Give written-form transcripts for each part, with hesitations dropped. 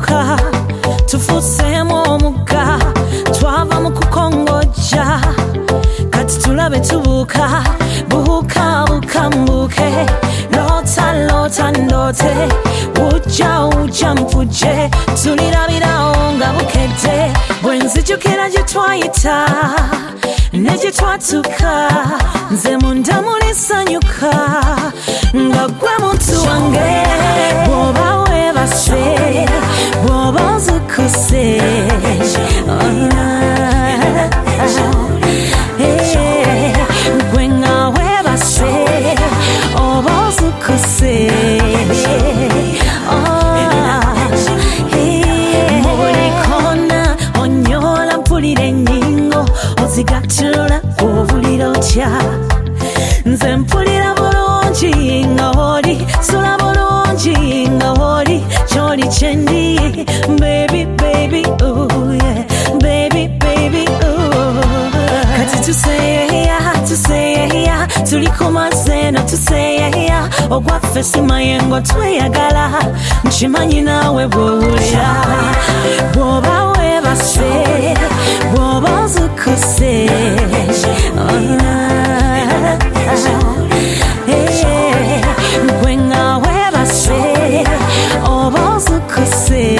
tuka tufusemo omuga twava mu kukongoja kati tulabe tubuka buka bukambuke lota lota ndote uja mpuje tulirabirawo nga bukete bwenzijukira gye twayita ne gye twatuka nze munda mulisanyuka nga gwe muntu wange bwoba webase bwoba ozukuse gwe nga webase oba ozukuse mu buli kona onyola mpulira ennyingo ozigatula obulira otya nze mpulira bulungi nga woli sula bulungi nga woli kyoli kyendi baby baby ooh yeah baby baby ooh kati tuseya tuli kumazeno tuseya ogwaffe simayengo tweyagala nkimanyi nawe bwowulira bwoba webase bwoba ozukuse gwe nga webase oba ozukuse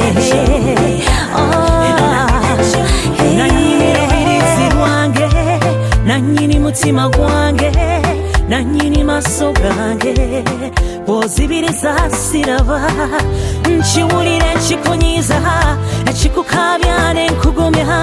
nanyini lubirizi lwange nanyini mutima gwange nanyini maso gange bw'ozibiriza siraba nkiwulira ekikunyiza ekikukabya n'enkugumya